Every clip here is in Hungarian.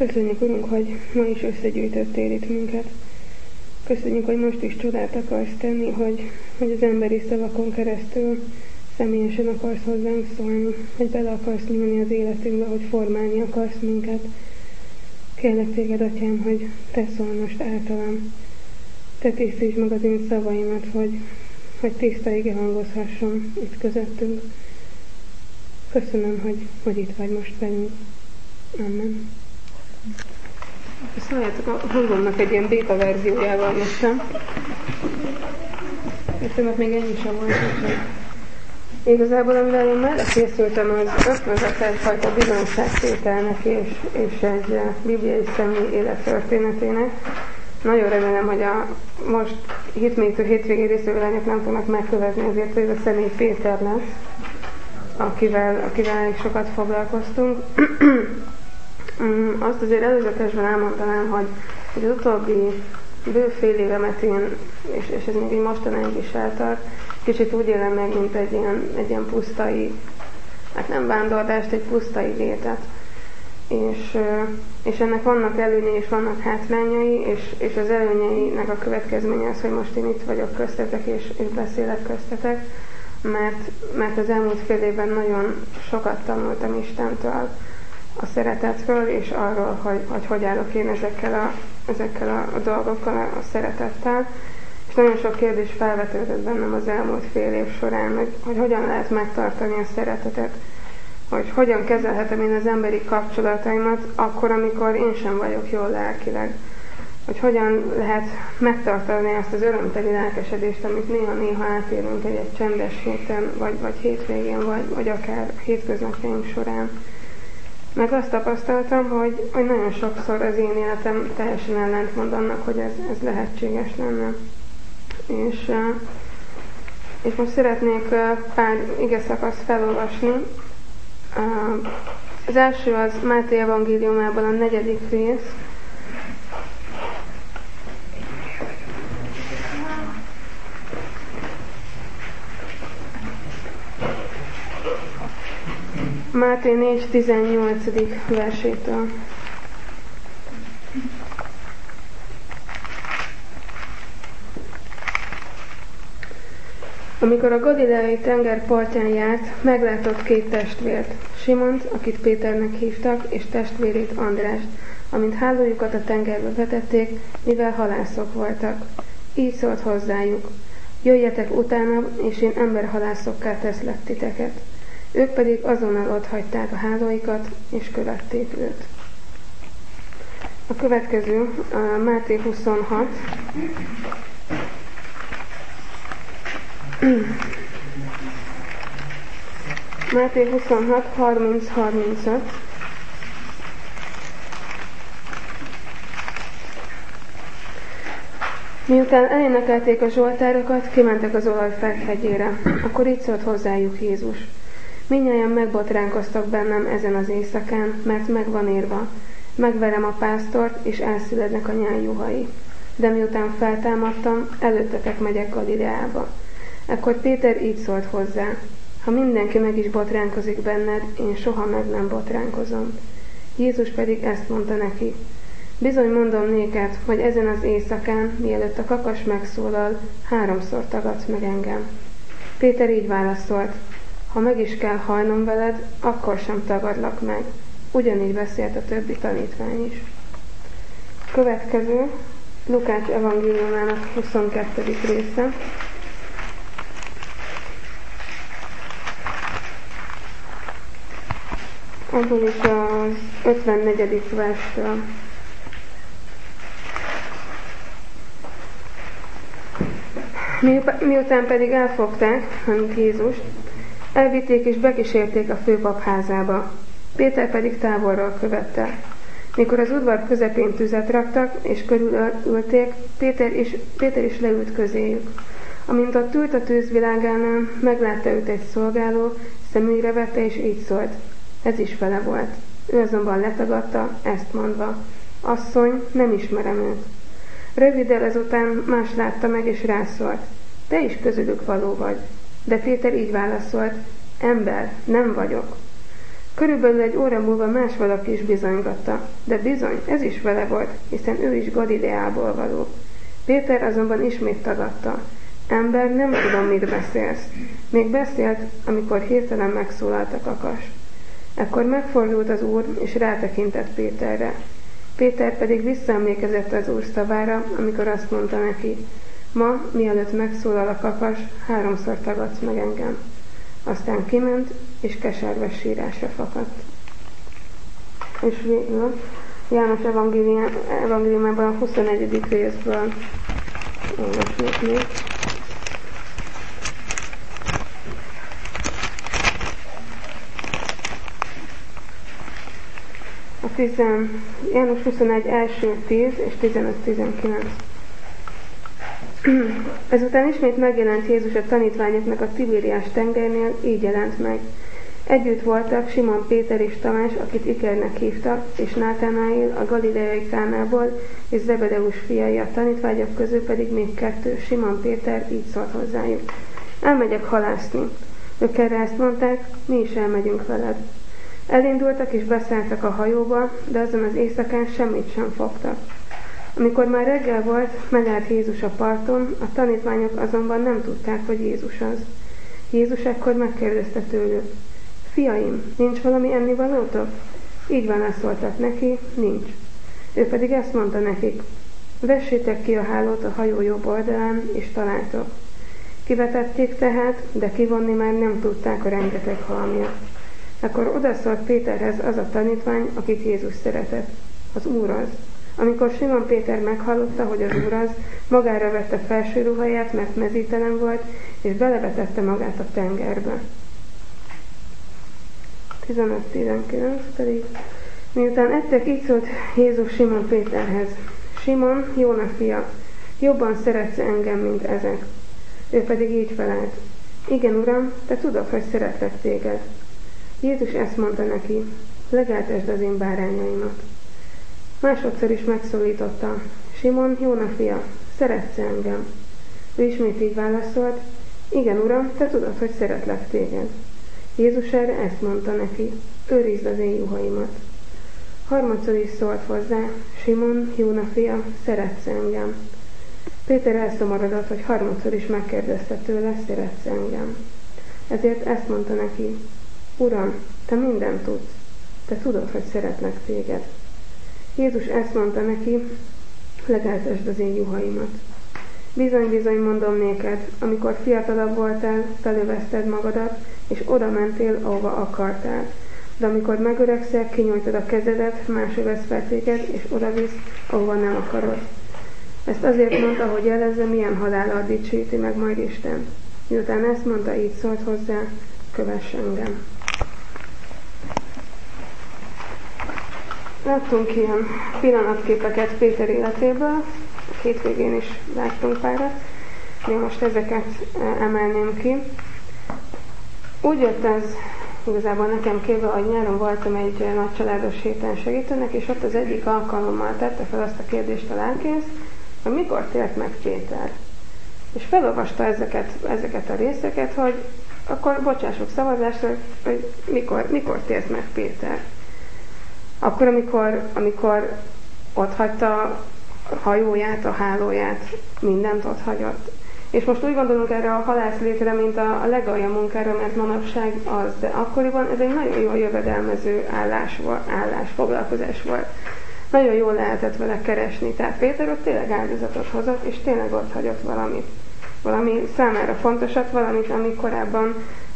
Köszönjük, Urunk, hogy ma is összegyűjtöttél itt minket. Köszönjük, hogy most is csodát akarsz tenni, hogy az emberi szavakon keresztül személyesen akarsz hozzánk szólni, hogy bele akarsz nyúlni az életünkbe, hogy formálni akarsz minket. Kérlek téged, Atyám, hogy te szólj most általam. Te tisztítsd meg az én szavaimat, hogy tiszta ige hangozhasson itt közöttünk. Köszönöm, hogy itt vagy most velünk. Amen. Szóljátok, a hangomnak egy ilyen béta verziójával jöttem. Mert még ennyi sem volt. Igazából, amivel én mellett készültem, az ötvözött egyfajta bizonyságtételnek és egy bibliai személy élettörténetének. Nagyon remélem, hogy a most hitménytől hétvégén részvevő lányok nem fognak megkövetni, ezért ez a személy Péter lesz, akivel elég sokat foglalkoztunk. Azt azért előzetesben elmondanám, hogy az utóbbi bő fél évemet én, és ez még így mostanáig is eltart, kicsit úgy élem meg, mint egy ilyen pusztai, hát nem vándorlást, egy pusztai létet. És ennek vannak előnyei és vannak hátrányai, és az előnyeinek a következménye az, hogy most én itt vagyok köztetek, és beszélek köztetek, mert az elmúlt fél évben nagyon sokat tanultam Istentől a szeretetről, és arról, hogy állok én ezekkel a dolgokkal, a szeretettel. És nagyon sok kérdés felvetődött bennem az elmúlt fél év során, hogy hogyan lehet megtartani a szeretetet, hogy hogyan kezelhetem én az emberi kapcsolataimat akkor, amikor én sem vagyok jól lelkileg. Hogy hogyan lehet megtartani azt az örömteli lelkesedést, amit néha-néha átélünk egy csendes héten, vagy hétvégén, vagy akár hétköznapjaink során. Meg azt tapasztaltam, hogy nagyon sokszor az én életem teljesen ellentmond annak, hogy ez lehetséges lenne. És most szeretnék pár igeszakaszt felolvasni. Az első az Máté evangéliumából a 4. rész. Máté 4.18. versétől. Amikor a galileai tenger partján járt, meglátott két testvért, Simont, akit Péternek hívtak, és testvérét Andrást, amint hálójukat a tengerbe vetették, mivel halászok voltak. Így szólt hozzájuk: jöjjetek utána, és én emberhalászokká teszlek titeket. Ők pedig azonnal otthagyták a hálóikat, és követték őt. A következő Máté 26. Máté 26, 30-35. Miután elénekelték a zsoltárokat, kimentek az olajfák hegyére. Akkor így szólt hozzájuk Jézus: mindnyájan megbotránkoztak bennem ezen az éjszakán, mert meg van írva: megverem a pásztort, és elszülednek a nyáljuhai. De miután feltámadtam, előttetek megyek Galileába. Ekkor Péter így szólt hozzá: ha mindenki meg is botránkozik benned, én soha meg nem botránkozom. Jézus pedig ezt mondta neki: bizony mondom néked, hogy ezen az éjszakán, mielőtt a kakas megszólal, 3-szor tagadsz meg engem. Péter így válaszolt: ha meg is kell halnom veled, akkor sem tagadlak meg. Ugyanígy beszélt a többi tanítvány is. Következő Lukács evangéliumának 22. része. Abból is az 54. verstől. Miután pedig elfogták, amit Jézust, elvitték és bekísérték a főpap házába. Péter pedig távolról követte. Mikor az udvar közepén tüzet raktak, és körülülték, Péter is leült közéjük. Amint ott ült a tűzvilágánál, meglátta őt egy szolgáló, szemügyre vette, és így szólt: ez is vele volt. Ő azonban letagadta, ezt mondva: asszony, nem ismerem őt. Röviddel ezután más látta meg, és rászólt: te is közülük való vagy. De Péter így válaszolt: ember, nem vagyok. Körülbelül egy óra múlva más valaki is bizonygatta, de bizony, ez is vele volt, hiszen ő is Galileából való. Péter azonban ismét tagadta. Ember, nem tudom, mit beszélsz. Még beszélt, amikor hirtelen megszólalt a kakas. Ekkor megfordult az Úr, és rátekintett Péterre. Péter pedig visszaemlékezett az Úr szavára, amikor azt mondta neki, ma, mielőtt megszólal a kakas, 3-szor tagadsz meg engem. Aztán kiment, és keserves sírásra fakadt. És végül János evangéliumában a 21. részből olvasnék még. János 21, első 10 és 15-19. Ezután ismét megjelent Jézus a tanítványoknak a Tibériás tengernél, így jelent meg. Együtt voltak Simon Péter és Tamás, akit Ikernek hívtak, és Nátánael a galileai Kánából, és Zebedeus fiai, a tanítványok közül pedig még 2, Simon Péter így szólt hozzájuk. Elmegyek halászni. Ők erre ezt mondták, mi is elmegyünk veled. Elindultak és beszálltak a hajóba, de azon az éjszakán semmit sem fogtak. Amikor már reggel volt, megállt Jézus a parton, a tanítványok azonban nem tudták, hogy Jézus az. Jézus ekkor megkérdezte tőlük, fiaim, nincs valami ennivalótok? Így válaszoltak neki, nincs. Ő pedig ezt mondta nekik, vessétek ki a hálót a hajó jobb oldalán, és találtok. Kivetették tehát, de kivonni már nem tudták a rengeteg hal miatt. Akkor odaszólt Péterhez az a tanítvány, akit Jézus szeretett. Az Úr az. Amikor Simon Péter meghallotta, hogy az Úr az, magára vette felső ruháját, mert mezítelen volt, és belevetette magát a tengerbe. 15-19 pedig. Miután ettek, így szólt Jézus Simon Péterhez. Simon, Jóna fia, jobban szeretsz engem, mint ezek. Ő pedig így felelt. Igen, Uram, te tudod, hogy szeretlek téged. Jézus ezt mondta neki, legeltesd az én bárányaimat. Másodszor is megszólította, Simon, Jóna fia, szeretsz engem? Ő ismét így válaszolt, igen, Uram, te tudod, hogy szeretlek téged. Jézus erre ezt mondta neki, őrizd az én juhaimat. Harmadszor is szólt hozzá, Simon, Jóna fia, szeretsz engem? Péter elszomorodott, hogy harmadszor is megkérdezte tőle, szeretsz engem? Ezért ezt mondta neki, Uram, te mindent tudsz, te tudod, hogy szeretlek téged. Jézus ezt mondta neki, legeltesd az én juhaimat. Bizony-bizony mondom néked, amikor fiatalabb voltál, felövezted magadat, és oda mentél, ahova akartál. De amikor megöregszel, kinyújtod a kezedet, más övesz fel téged, és oda visz, ahova nem akarod. Ezt azért mondta, hogy jelezze, milyen halállal dicsíti meg majd Isten. Miután ezt mondta, így szólt hozzá, kövess engem. Láttunk ilyen pillanatképeket Péter életéből, a hétvégén is láttunk párat, de most ezeket emelném ki. Úgy jött ez igazából nekem képbe, hogy nyáron voltam egy nagy családos héten segítőnek, és ott az egyik alkalommal tette fel azt a kérdést a lelkész, hogy mikor tért meg Péter. És felolvasta ezeket a részeket, hogy akkor bocsássuk szavazásra, hogy mikor tért meg Péter. Akkor, amikor ott hagyta a hajóját, a hálóját, mindent ott hagyott. És most úgy gondolunk erre a halászlétre, mint a legalja munkára, mert manapság az, de akkoriban ez egy nagyon jól jövedelmező foglalkozás volt. Nagyon jól lehetett vele keresni. Tehát Péter ott tényleg áldozatot hozott, és tényleg ott hagyott valamit. Valami számára fontosat, valamit, ami korábban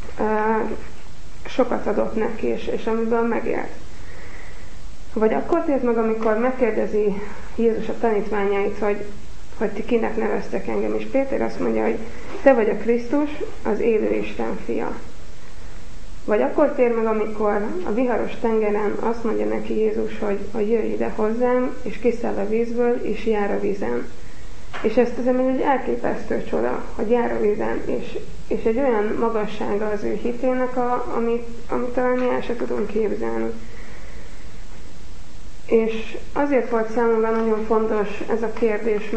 sokat adott neki, és amiből megélt. Vagy akkor tért meg, amikor megkérdezi Jézus a tanítványait, hogy ti kinek neveztek engem, és Péter azt mondja, hogy te vagy a Krisztus, az élő Isten fia. Vagy akkor tér meg, amikor a viharos tengeren azt mondja neki Jézus, hogy jöjj ide hozzám, és kiszáll a vízből, és jár a vízen. És ezt azért egy elképesztő csoda, hogy jár a vízen, és egy olyan magassága az ő hitének, amit talán mi el se tudunk képzelni. És azért volt számomra nagyon fontos ez a kérdés,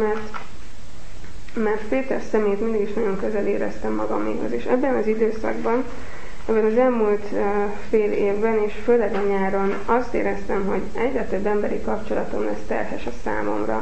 mert Péter szemét mindig is nagyon közel éreztem magaméhoz. És ebben az időszakban ebben az elmúlt fél évben, és főleg a nyáron azt éreztem, hogy egyre több emberi kapcsolatom lesz terhes a számomra.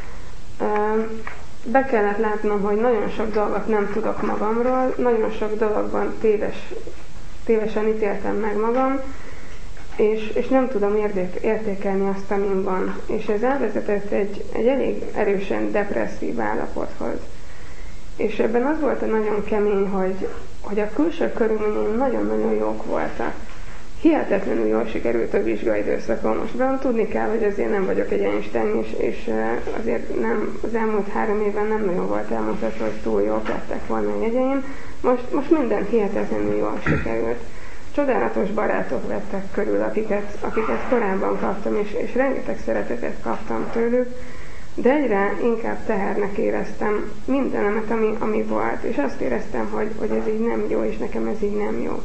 Be kellett látnom, hogy nagyon sok dolgot nem tudok magamról, nagyon sok dologban tévesen ítéltem meg magam, és nem tudom értékelni azt, amin van. És ez elvezetett egy elég erősen depresszív állapothoz. És ebben az volt a nagyon kemény, hogy a külső körülményeim nagyon-nagyon jók voltak. Hihetetlenül jól sikerült a vizsgai időszakom. Most tudni kell, hogy azért nem vagyok egy Einstein, és azért nem, az elmúlt 3 évben nem nagyon volt elmutatva, hogy túl jók lettek volna a jegyeim. Most minden hihetetlenül jól sikerült. Csodálatos barátok vettek körül, akiket korábban kaptam, és rengeteg szeretetet kaptam tőlük, de egyre inkább tehernek éreztem mindenemet, ami volt, és azt éreztem, hogy ez így nem jó, és nekem ez így nem jó.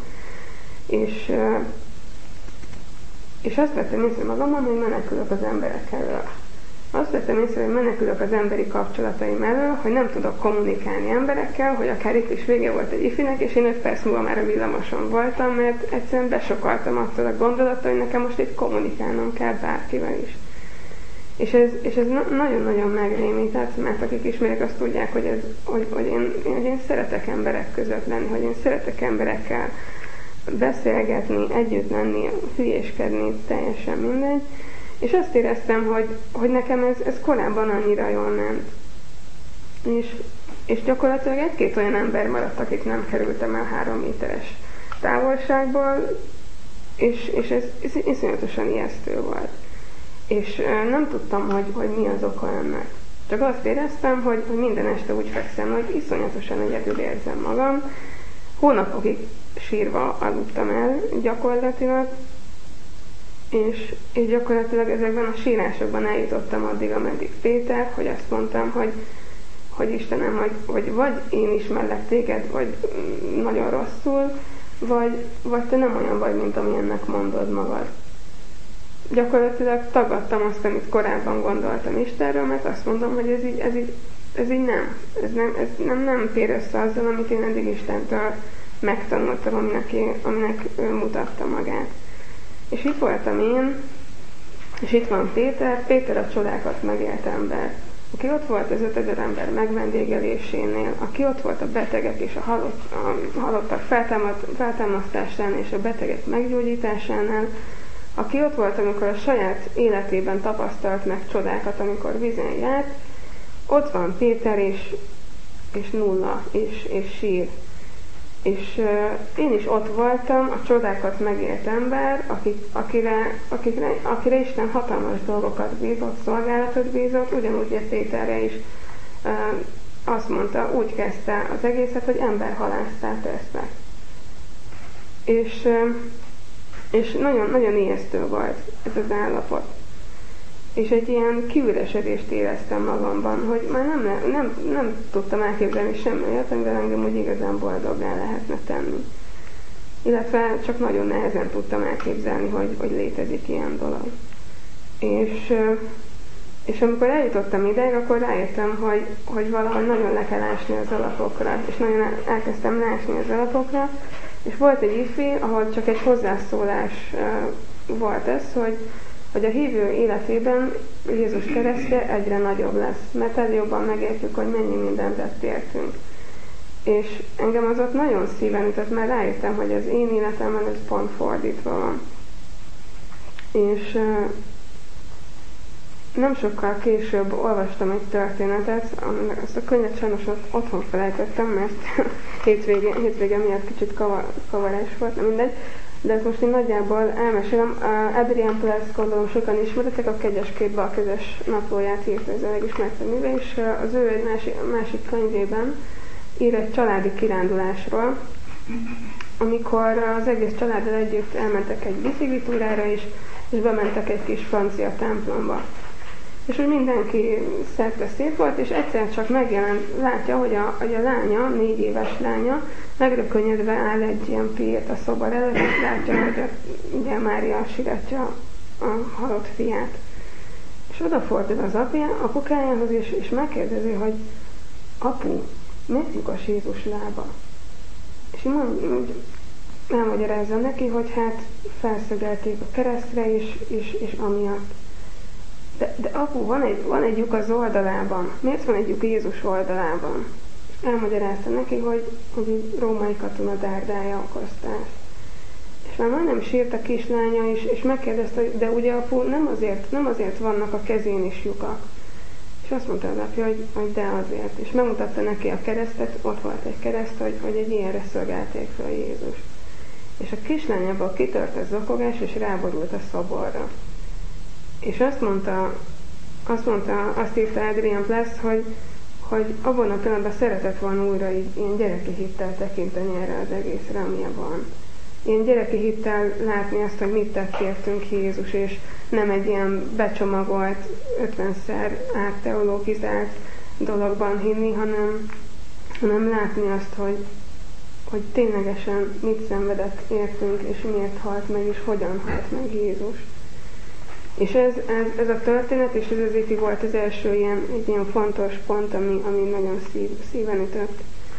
És azt vettem észre magamon, hogy menekülök az emberek elől. Azt vettem észre, hogy menekülök az emberi kapcsolataim elől, hogy nem tudok kommunikálni emberekkel, hogy akár itt is vége volt egy ifinek, és én 5 perc múlva már a villamoson voltam, mert egyszerűen besokaltam attól a gondolattól, hogy nekem most itt kommunikálnom kell bárkivel is. És ez nagyon-nagyon megrémített, mert akik ismerik, azt tudják, hogy én szeretek emberek között lenni, hogy én szeretek emberekkel beszélgetni, együtt lenni, hülyéskedni, teljesen mindegy. És azt éreztem, hogy nekem ez korábban annyira jól ment. És gyakorlatilag 1-2 olyan ember maradt, akik nem kerültem el 3 méteres távolságból, és ez iszonyatosan ijesztő volt. És nem tudtam, hogy mi az oka ennek. Csak azt éreztem, hogy minden este úgy fekszem, hogy iszonyatosan egyedül érzem magam. Hónapokig sírva aludtam el gyakorlatilag, és gyakorlatilag ezekben a sírásokban eljutottam addig, ameddig Péter, hogy azt mondtam, hogy Istenem, hogy vagy én ismerlek téged, vagy nagyon rosszul, vagy te nem olyan vagy, mint amilyennek mondod magad. Gyakorlatilag tagadtam azt, amit korábban gondoltam Istenről, mert azt mondom, hogy ez így nem fér össze azzal, amit én eddig Istentől megtanultam, aminek ő mutatta magát. És itt voltam én, és itt van Péter a csodákat megélt ember, aki ott volt az 5000 ember megvendégelésénél, aki ott volt a betegek és a halottak feltámasztásánál és a betegek meggyógyításánál, aki ott volt, amikor a saját életében tapasztalt meg csodákat, amikor vízen járt, ott van Péter, és nulla, és sír. És én is ott voltam, a csodákat megélt ember, akire Isten hatalmas dolgokat bízott, szolgálatot bízott, ugyanúgy Péterre is azt mondta, úgy kezdte az egészet, hogy emberhalásszá tesznek. És nagyon, nagyon ijesztő volt ez az állapot. És egy ilyen kiüresedést éreztem magamban, hogy már nem tudtam elképzelni semmi olyat, amivel engem úgy igazán boldoggá lehetne tenni. Illetve csak nagyon nehezen tudtam elképzelni, hogy létezik ilyen dolog. És amikor eljutottam ideig, akkor rájöttem, hogy valahogy nagyon le kell ásni az alapokra, és nagyon elkezdtem leásni az alapokra, és volt egy ifi, ahol csak egy hozzászólás volt ez, hogy a hívő életében Jézus keresztje egyre nagyobb lesz, mert egyre jobban megértjük, hogy mennyi mindent tett értünk. És engem az ott nagyon szíven ütött, mert rájöttem, hogy az én életemben ez pont fordítva van. És nem sokkal később olvastam egy történetet, azt a könyvet sajnos otthon felejtettem, mert hétvége miatt kicsit kavarás volt, nem mindegy, de ezt most én nagyjából elmesélem. Adrian Pulaski, gondolom sokan ismeritek, a Kegyes Két Bal közös naplóját írt, ez a legismertebb műve, és az ő egy másik könyvében ír egy családi kirándulásról, amikor az egész családdal együtt elmentek egy biciklitúrára is, és bementek egy kis francia templomba. És úgy mindenki szerte szép volt, és egyszer csak látja, hogy a lánya, 4 éves lánya, megrökönyödve áll egy ilyen piért a szoba előtt, és látja, hogy ugye Mária siratja a halott fiát. És odafordul az apukájához, és megkérdezi, hogy apu, miért lyukas Jézus lába? És így mondja, elmagyarázza neki, hogy hát felszögelték a keresztre, és amiatt. De apu, van egy lyuk az oldalában. Miért van egy lyuk Jézus oldalában? Elmagyarázta neki, hogy egy római katona dárdálja okozta ezt. És már majdnem sírt a kislánya is, és megkérdezte, hogy de ugye apu, nem azért vannak a kezén is lyukak. És azt mondta az apja, hogy de azért. És megmutatta neki a keresztet, ott volt egy kereszt, hogy egy ilyenre szolgálték fel Jézus. És a kislányából kitört a zokogás, és ráborult a szoborra. És azt írta Adrian Pless, hogy abban a pillanatban szeretett volna újra így ilyen gyereki hittel tekinteni erre az egészre, amilyen van. Ilyen gyereki hittel látni azt, hogy mit tett értünk Jézus, és nem egy ilyen becsomagolt, 50-szer átteologizált dologban hinni, hanem látni azt, hogy ténylegesen mit szenvedett értünk, és miért halt meg, és hogyan halt meg Jézus. És ez a történet, és ez az itt volt az első egy ilyen fontos pont, ami nagyon szíven ütött.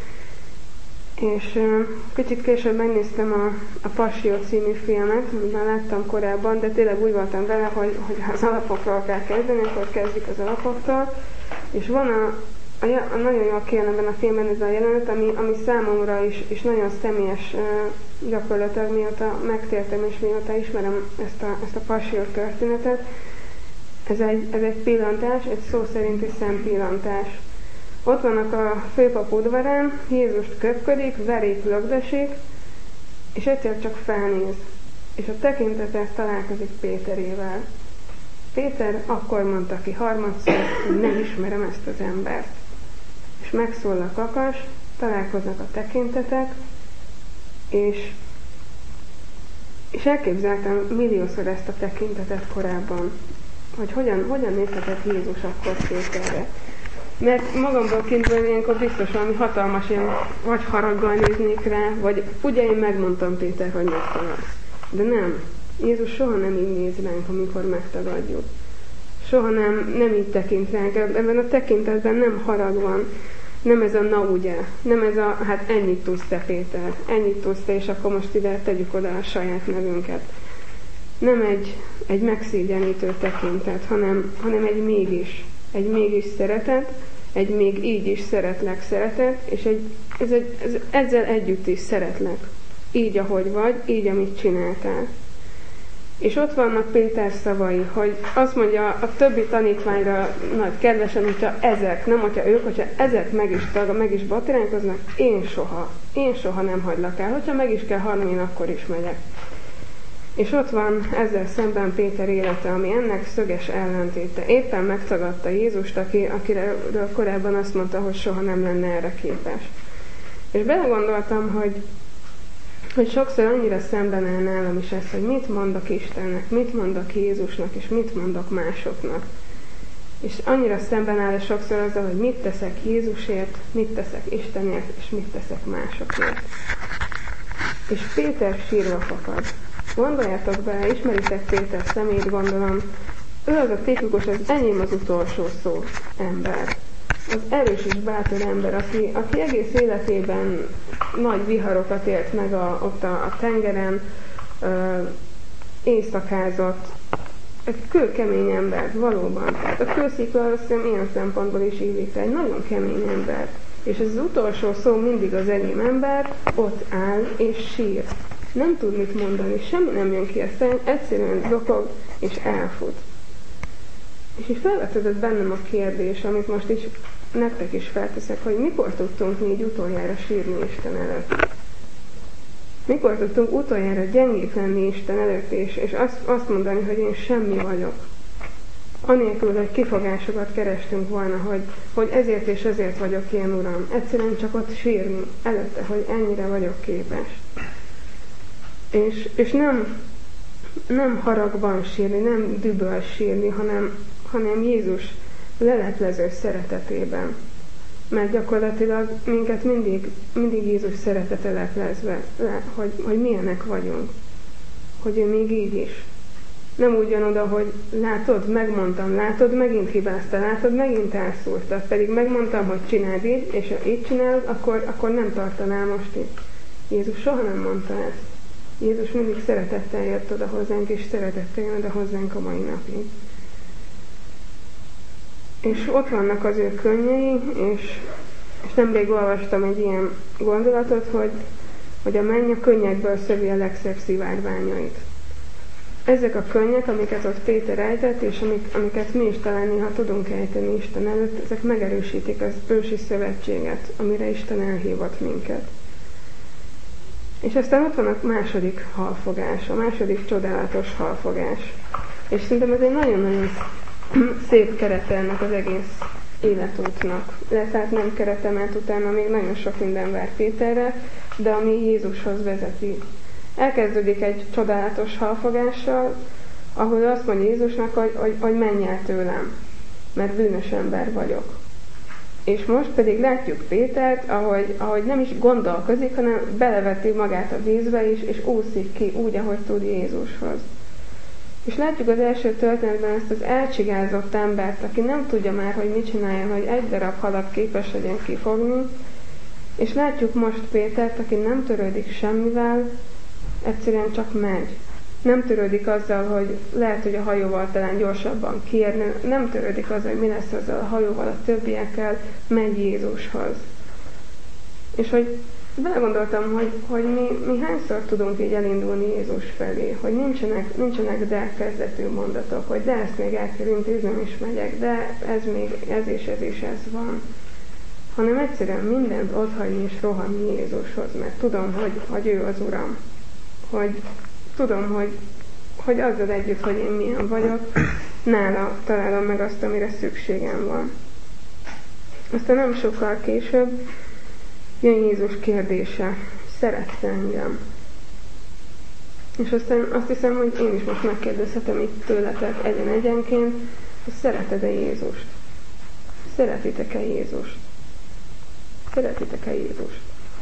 És kicsit később megnéztem a Passió című filmet, amit már láttam korábban, de tényleg úgy voltam vele, hogy ha az alapokról kell kezdeni, akkor kezdjük az alapoktól. És van nagyon jól kijön ebben a filmben ez a jelenet, ami számomra is nagyon személyes, gyakorlatilag mióta megtértem és mióta ismerem ezt a Passió történetet. Ez egy pillantás, egy szó szerinti szempillantás. Ott vannak a főpap udvarán, Jézust köpködik, verik, lögdösik, és egyszer csak felnéz, és a tekintete találkozik Péterével. Péter akkor mondta ki harmadszor, hogy nem ismerem ezt az embert. És megszól a kakas, találkoznak a tekintetek, és elképzeltem milliószor ezt a tekintetet korábban, hogy hogyan nézhetett Jézus akkor Péterre. Mert magamból kintből ilyenkor biztos valami hatalmas ilyen vagy haraggal néznék rá, vagy ugye én megmondtam Péter, hogy megtagadsz. De nem. Jézus soha nem így néz ránk, amikor megtagadjuk. Soha nem így tekint ránk. Ebben a tekintetben nem harag van. Nem ez a na ugye. Nem ez a hát ennyit tudsz te Péter. Ennyit tudsz te, és akkor most ide tegyük oda a saját nevünket. Nem egy megszégyenítő tekintet, hanem egy mégis szeretet, egy még így is szeretlek szeretet, és ezzel együtt is szeretlek. Így, ahogy vagy, így, amit csináltál. És ott vannak Péter szavai, hogy azt mondja a többi tanítványra nagy kedvesen, hogyha ezek, nem hogyha ők, hogyha ezek meg is batiránkoznak, én soha nem hagylak el. Hogyha meg is kell halni, én akkor is megyek. És ott van ezzel szemben Péter élete, ami ennek szöges ellentéte. Éppen megtagadta Jézust, akiről korábban azt mondta, hogy soha nem lenne erre képes. És belegondoltam, hogy sokszor annyira szemben áll nálam is ez, hogy mit mondok Istennek, mit mondok Jézusnak, és mit mondok másoknak. És annyira szemben áll sokszor azzal, hogy mit teszek Jézusért, mit teszek Istenért, és mit teszek másokért. És Péter sírva fakad. Gondoljátok bele, ismeritek Péter személyt, gondolom, ő az a tipikus, az enyém az utolsó szó ember. Az erős és bátor ember, aki egész életében nagy viharokat élt meg ott a tengeren, éjszakázott, egy kőkemény ember, valóban. Tehát a kőszikla azt hiszem ilyen szempontból is illik rá, egy nagyon kemény ember. És ez az utolsó szó mindig az enyém ember, ott áll és sír. Nem tud mit mondani, semmi nem jön ki, aztán egyszerűen zokog és elfut. És így felvetődött bennem a kérdés, amit most is nektek is felteszek, hogy mikor tudtunk mi így utoljára sírni Isten előtt? Mikor tudtunk utoljára gyengék lenni Isten előtt, és azt mondani, hogy én semmi vagyok? Anélkül, hogy kifogásokat kerestünk volna, hogy ezért és ezért vagyok én, Uram. Egyszerűen csak ott sírni előtte, hogy ennyire vagyok képes. És nem haragban sírni, nem düböl sírni, hanem Jézus leleplező szeretetében. Mert gyakorlatilag minket mindig Jézus szeretete leplezve, hogy milyenek vagyunk. Hogy ő még így is. Nem úgy jön oda, hogy látod, megmondtam, látod, megint hibáztál, látod, megint elszúrtad, pedig megmondtam, hogy csináld így, és ha így csinálod, akkor nem tartanál most itt. Jézus soha nem mondta ezt. Jézus mindig szeretettel jött oda hozzánk, és szeretettel jön oda hozzánk a mai napig. És ott vannak az ő könnyei, és nemrég olvastam egy ilyen gondolatot, hogy a menny a könnyekből szövi a legszebb szivárványait. Ezek a könnyek, amiket ott Péter ejtett, és amiket mi is talán néha tudunk ejteni Isten előtt, ezek megerősítik az ősi szövetséget, amire Isten elhívott minket. És aztán ott van a második halfogás, a második csodálatos halfogás. És szerintem ez egy nagyon-nagyon szép kerete ennek az egész életútnak. Tehát nem kerete, mert utána még nagyon sok minden vár Péterre, de ami Jézushoz vezeti. Elkezdődik egy csodálatos halfogással, ahol azt mondja Jézusnak, hogy menj el tőlem, mert bűnös ember vagyok. És most pedig látjuk Pétert, ahogy nem is gondolkozik, hanem beleveti magát a vízbe is, és úszik ki úgy, ahogy tud Jézushoz. És látjuk az első történetben ezt az elcsigázott embert, aki nem tudja már, hogy mit csináljon, hogy egy darab halat képes legyen kifogni, és látjuk most Pétert, aki nem törődik semmivel, egyszerűen csak megy. Nem törődik azzal, hogy lehet, hogy a hajóval talán gyorsabban kiérne, nem törődik azzal, hogy mi lesz azzal a hajóval, a többiekkel, megy Jézushoz. És hogy belegondoltam, hogy mi hányszor tudunk így elindulni Jézus felé, hogy nincsenek de kezdetű mondatok, hogy de ezt még el kell intéznem is megyek, de ez és ez van. Hanem egyszerűen mindent otthagyni és rohanni Jézushoz, mert tudom, hogy ő az Uram. Hogy tudom, hogy azzal együtt, hogy én milyen vagyok, nála találom meg azt, amire szükségem van. Aztán nem sokkal később jön Jézus kérdése, szeretsz engem? És aztán azt hiszem, hogy én is most megkérdezhetem itt tőletek egyenként, hogy szereted-e Jézust? Szeretitek-e Jézust? Szeretitek-e Jézust?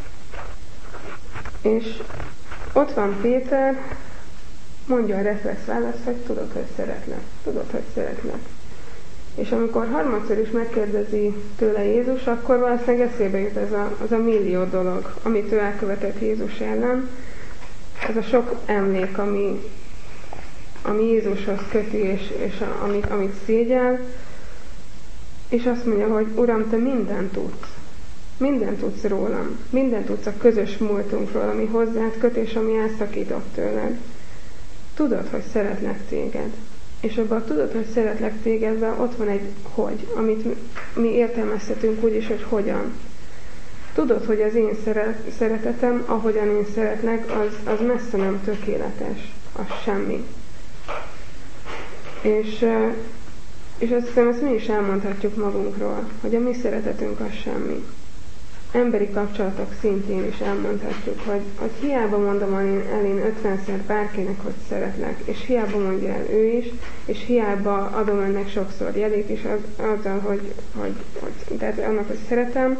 És ott van Péter, mondja a reflex választ, hogy tudod, hogy szeretlek. Tudod, hogy szeretlek. És amikor harmadszor is megkérdezi tőle Jézus, akkor valószínűleg eszébe jut az a millió dolog, amit ő elkövetett Jézus ellen. Ez a sok emlék, ami Jézushoz köti, és amit szégyel. És azt mondja, hogy Uram, te mindent tudsz. Mindent tudsz rólam. Mindent tudsz a közös múltunkról, ami hozzád köt, és ami elszakított tőled. Tudod, hogy szeretlek téged. És abban a tudod, hogy szeretlek tégedben ott van egy hogy, amit mi értelmezhetünk úgy is, hogy hogyan. Tudod, hogy az én szeretetem, ahogyan én szeretlek, az messze nem tökéletes. Az semmi. És azt hiszem, ezt mi is elmondhatjuk magunkról, hogy a mi szeretetünk az semmi. Emberi kapcsolatok szintén is elmondhatjuk, hogy hiába mondom el én 50-szer bárkinek, hogy szeretlek, és hiába mondja el ő is, és hiába adom önnek sokszor jelét is azzal, hogy tehát annak, hogy szeretem.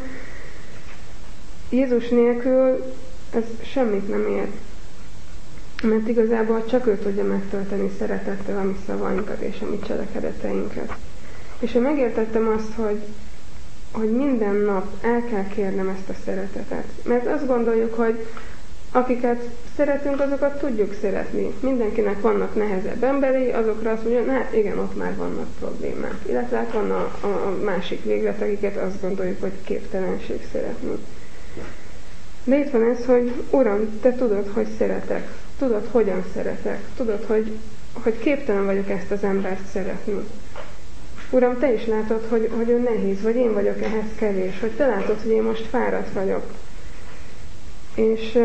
Jézus nélkül ez semmit nem ér. Mert igazából csak ő tudja megtölteni szeretettel a mi szavainkat és a mi cselekedeteinket. És én megértettem azt, hogy minden nap el kell kérnem ezt a szeretetet. Mert azt gondoljuk, hogy akiket szeretünk, azokat tudjuk szeretni. Mindenkinek vannak nehezebb emberei, azokra azt mondja, hát igen, ott már vannak problémák. Illetve hát van a másik véglet, akiket azt gondoljuk, hogy képtelenség szeretni. De itt van ez, hogy Uram, te tudod, hogy szeretek. Tudod, hogyan szeretek. Tudod, hogy képtelen vagyok ezt az embert szeretni. Uram, te is látod, hogy ő nehéz, vagy én vagyok ehhez kevés, hogy te látod, hogy én most fáradt vagyok. És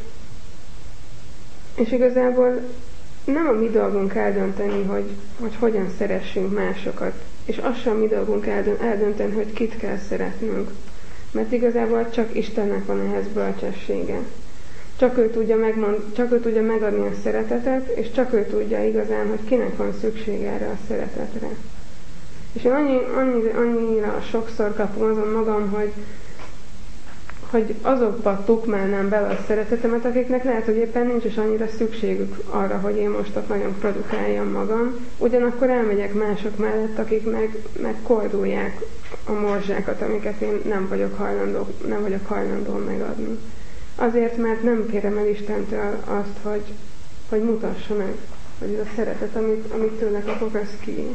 igazából nem a mi dolgunk eldönteni, hogy hogyan szeressünk másokat, és az sem mi dolgunk eldönteni, hogy kit kell szeretnünk. Mert igazából csak Istennek van ehhez bölcsessége. Csak ő tudja megadni a szeretetet, és csak ő tudja igazán, hogy kinek van szüksége erre a szeretetre. És én annyira sokszor kapom azon magam, hogy azokba tukmálnám bele a szeretetemet, akiknek lehet, hogy éppen nincs is annyira szükségük arra, hogy én most ott nagyon produkáljam magam. Ugyanakkor elmegyek mások mellett, akik meg koldulják a morzsákat, amiket én nem vagyok hajlandó megadni. Azért, mert nem kérem el Istentől azt, hogy mutassa meg, hogy ez a szeretet, amit tőle kapok, az ki.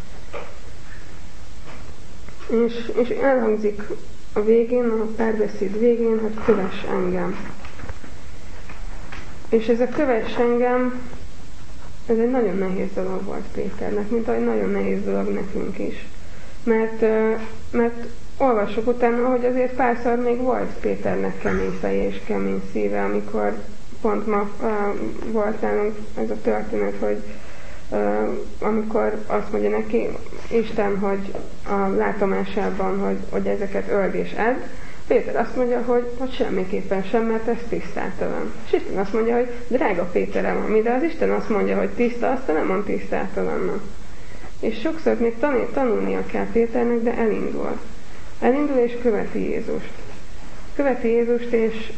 És elhangzik a végén, a párbeszéd végén, hogy kövess engem. És ez a kövess engem, ez egy nagyon nehéz dolog volt Péternek, mint ahogy nagyon nehéz dolog nekünk is. Mert olvasok utána, hogy azért párszor még volt Péternek kemény feje és kemény szíve, amikor pont ma volt nálunk ez a történet, hogy amikor azt mondja neki Isten, hogy a látomásában, hogy ezeket öld és edd, Péter azt mondja, hogy semmiképpen sem, mert ez tisztátalan. És Isten azt mondja, hogy drága Péterem, ami, de az Isten azt mondja, hogy tiszta, aztán nem mond tisztátalannak. És sokszor még tanulnia kell Péternek, de elindul. Elindul és követi Jézust. Követi Jézust,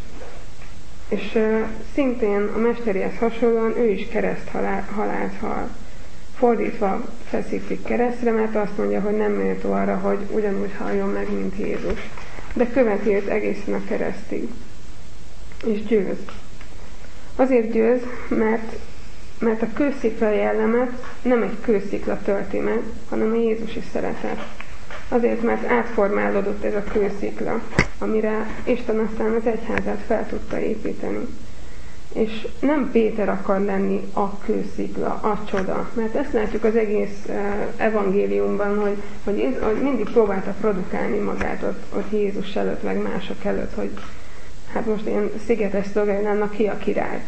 és szintén a mesterihez hasonlóan ő is halált hal. Fordítva feszítik keresztre, mert azt mondja, hogy nem méltó arra, hogy ugyanúgy halljon meg, mint Jézus. De követi őt egészen a keresztig. És győz. Azért győz, mert a kőszikla jellemet nem egy kőszikla tölti meg, hanem a Jézusi szeretet. Azért, mert átformálódott ez a kőszikla, amire Isten aztán az egyházát fel tudta építeni. És nem Péter akar lenni a kőszikla, a csoda, mert ezt látjuk az egész evangéliumban, hogy mindig próbálta produkálni magát ott Jézus előtt, meg mások előtt, hogy hát most én szigetes szolgálnának ki a király.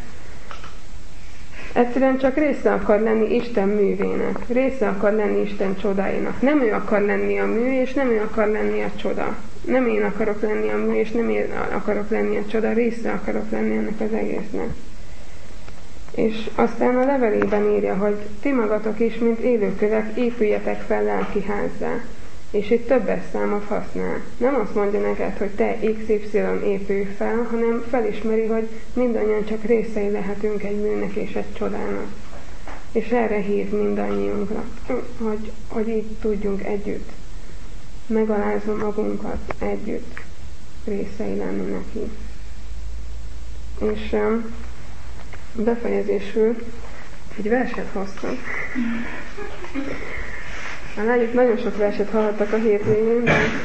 Egyszerűen csak része akar lenni Isten művének, része akar lenni Isten csodáinak. Nem ő akar lenni a mű, és nem ő akar lenni a csoda. Nem én akarok lenni a mű, és nem én akarok lenni a csoda, része akarok lenni ennek az egésznek. És aztán a levelében írja, hogy ti magatok is, mint élőkövek, épüljetek fel lelki házzá. És itt többes számot használ. Nem azt mondja neked, hogy te XY épülj fel, hanem felismeri, hogy mindannyian csak részei lehetünk egy műnek és egy csodának. És erre hív mindannyiunkra, hogy így tudjunk együtt megalázva magunkat, együtt részei lenni neki. És befejezésül egy verset hoztam. A lányok nagyon sok verset hallhattak a hétvégén,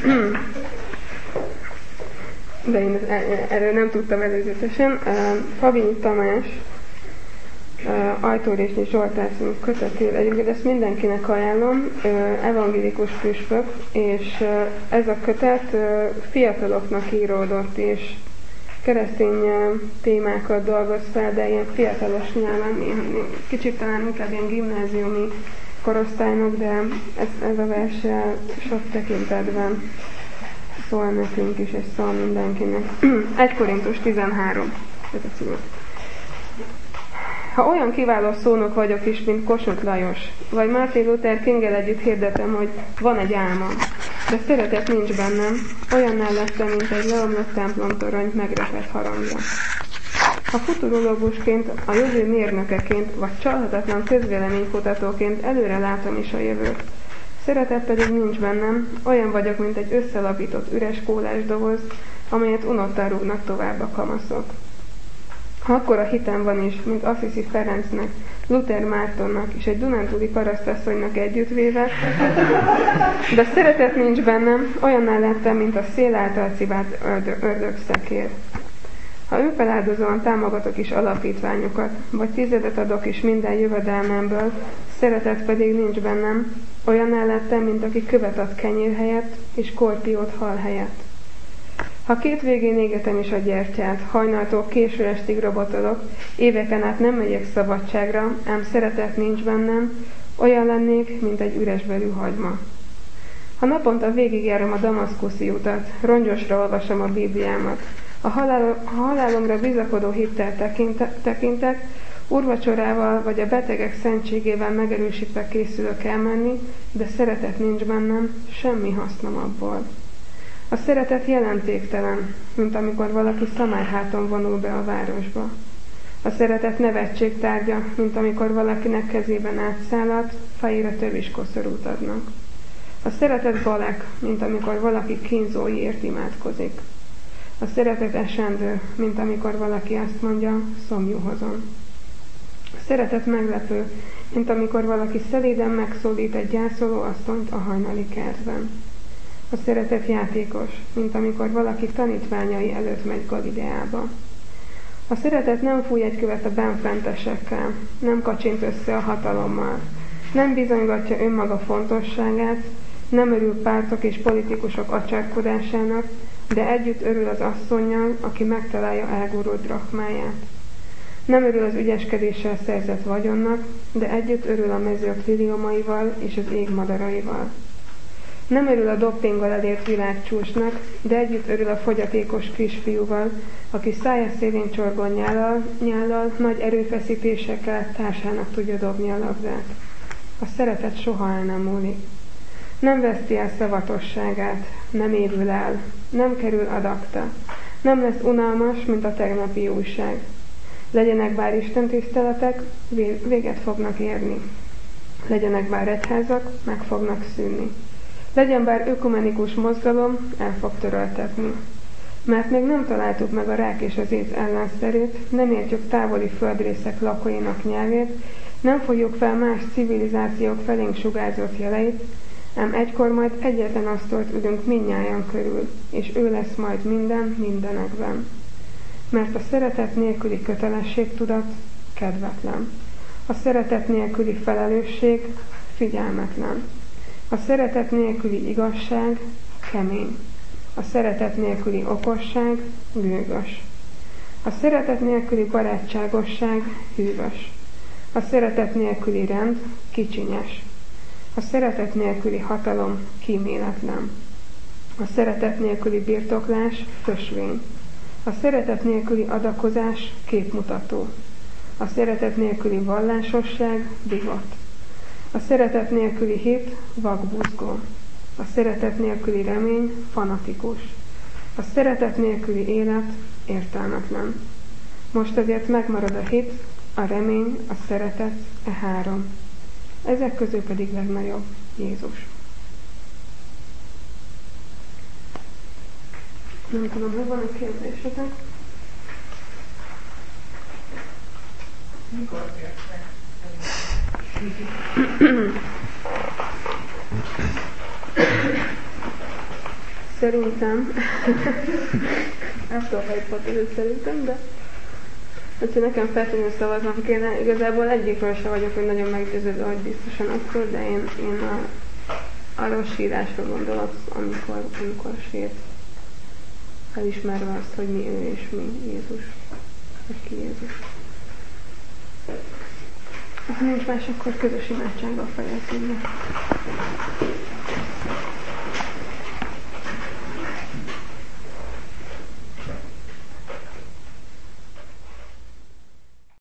de én erről nem tudtam előzetesen. Fabinyi Tamás Ajtórésnyi Zsoltár című kötetét, egyébként ezt mindenkinek ajánlom, evangélikus püspök, és ez a kötet fiataloknak íródott, és keresztény témákat dolgoz fel, de ilyen fiatalos nyelven, kicsit talán inkább ilyen gimnáziumi korosztálynak, de ez a vers sok tekintetben szól nekünk is, és szól mindenkinek. 1 Korintus 13. Ha olyan kiváló szónok vagyok is, mint Kossuth Lajos, vagy Martin Luther Kinggel együtt hirdetem, hogy van egy álmom, de szeretet nincs bennem, olyanná lettem, mint egy leomlott templomtorony megrepett harangja. Ha futurológusként, a jövő mérnökeként, vagy csalhatatlan közvéleménykutatóként előre látom is a jövőt. Szeretet pedig nincs bennem, olyan vagyok, mint egy összelapított üres kólás doboz, amelyet unottan rúgnak tovább a kamaszok. Ha akkora hitem van is, mint Assisi Ferencnek, Luther Mártonnak és egy dunántúli parasztasszonynak együttvéve, de szeretet nincs bennem, olyanná lettem, mint a szél által cibált ördögszekér. Ha önfeláldozóan támogatok is alapítványokat, vagy 10 adok is minden jövedelmemből, szeretet pedig nincs bennem, olyanná lettem, mint aki követ ad kenyér helyett, és korpiót hal helyett. Ha 2 végén égetem is a gyertyát, hajnaltól késő estig robotolok, éveken át nem megyek szabadságra, ám szeretet nincs bennem, olyan lennék, mint egy üresbelű hagyma. Ha naponta végigjárom a damaszkuszi utat, rongyosra olvasom a Bibliámat, a halálomra bizakodó hittel tekintek, úrvacsorával vagy a betegek szentségével megerősítve készülök elmenni, de szeretet nincs bennem, semmi hasznom abból. A szeretet jelentéktelen, mint amikor valaki szamárháton vonul be a városba. A szeretet nevetség tárgya, mint amikor valakinek kezében átszállat, fejére töviskoszorút adnak. A szeretet balek, mint amikor valaki kínzóiért imádkozik. A szeretet esendő, mint amikor valaki azt mondja, szomjúhozom. A szeretet meglepő, mint amikor valaki szelíden megszólít egy gyászoló asszonyt a hajnali kertben. A szeretet játékos, mint amikor valaki tanítványai előtt megy Galileába. A szeretet nem fúj egy követ a benfentesekkel, nem kacsint össze a hatalommal, nem bizonygatja önmaga fontosságát, nem örül pártok és politikusok acsárkodásának, de együtt örül az asszonnyal, aki megtalálja elgurult drachmáját. Nem örül az ügyeskedéssel szerzett vagyonnak, de együtt örül a mezők liliomaival és az ég madaraival. Nem örül a doppinggal elért világcsúcsnak, de együtt örül a fogyatékos kisfiúval, aki szája szélén csorgó nyállal nagy erőfeszítésekkel társának tudja dobni a labdát. A szeretet soha el nem múlik. Nem veszti el szavatosságát, nem évül el, nem kerül adakta, nem lesz unalmas, mint a tegnapi újság. Legyenek bár istentiszteletek, véget fognak érni. Legyenek bár egyházak, meg fognak szűnni. Legyen bár ökumenikus mozgalom, el fog töröltetni. Mert még nem találtuk meg a rák és az ész ellenszerét, nem értjük távoli földrészek lakóinak nyelvét, nem fogjuk fel más civilizációk felénk sugárzott jeleit, ám egykor majd egyetlen asztalt ülünk mindnyájan körül, és ő lesz majd minden mindenekben. Mert a szeretet nélküli kötelességtudat kedvetlen. A szeretet nélküli felelősség figyelmetlen. A szeretet nélküli igazság kemény. A szeretet nélküli okosság gőgös. A szeretet nélküli barátságosság hűvös. A szeretet nélküli rend kicsinyes. A szeretet nélküli hatalom kíméletlen. A szeretet nélküli birtoklás fösvény. A szeretet nélküli adakozás képmutató. A szeretet nélküli vallásosság divat. A szeretet nélküli hit vakbuzgó. A szeretet nélküli remény fanatikus. A szeretet nélküli élet értelmetlen. Most azért megmarad a hit, a remény, a szeretet, három. Ezek közül pedig legnagyobb Jézus. Nem tudom, hogy van a kérdésetek? Mikor értek? Szerintem, nem tudom, hogy pont szerintem, de hogyha nekem feltétlenül szavaznom kéne, igazából egyikről sem vagyok, hogy nagyon meggyőződve, hogy biztosan akkor, de én arra a sírásra gondolok, amikor sírt, elismerve azt, hogy mi ő és mi Jézus, hogy ki Jézus. Ha nincs más, akkor közös imádsággal fejezzünk be.